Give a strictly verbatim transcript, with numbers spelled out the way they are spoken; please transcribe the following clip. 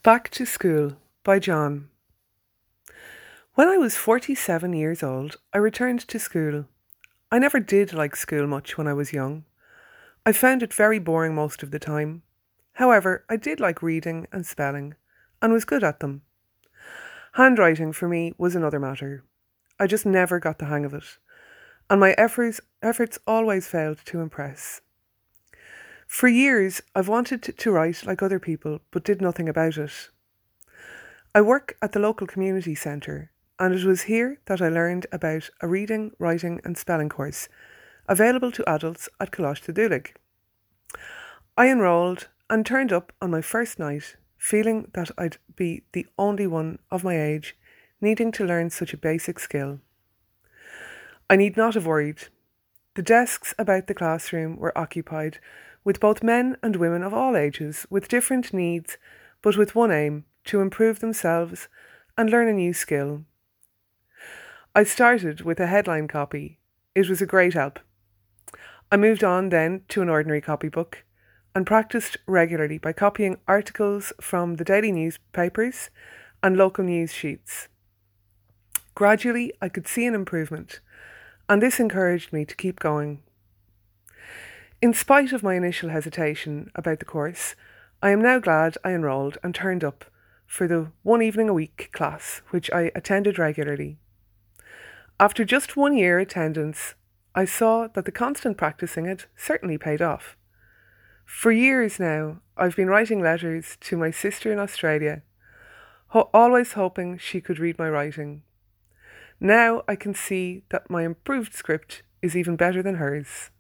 Back to School by John. When I was forty-seven years old, I returned to school. I never did like school much when I was young. I found it very boring most of the time. However, I did like reading and spelling, and was good at them. Handwriting for me was another matter. I just never got the hang of it, and my efforts, efforts always failed to impress. For years, I've wanted to, to write like other people, but did nothing about it. I work at the local community centre, and it was here that I learned about a reading, writing and spelling course available to adults at Coláiste Dúlaig. I enrolled and turned up on my first night, feeling that I'd be the only one of my age needing to learn such a basic skill. I need not have worried. The desks about the classroom were occupied with both men and women of all ages, with different needs, but with one aim: to improve themselves and learn a new skill. I started with a headline copy. It was a great help. I moved on then to an ordinary copybook and practiced regularly by copying articles from the daily newspapers and local news sheets. Gradually, I could see an improvement, and this encouraged me to keep going. In spite of my initial hesitation about the course, I am now glad I enrolled and turned up for the one evening a week class, which I attended regularly. After just one year attendance, I saw that the constant practicing it certainly paid off. For years now, I've been writing letters to my sister in Australia, ho- always hoping she could read my writing. Now I can see that my improved script is even better than hers.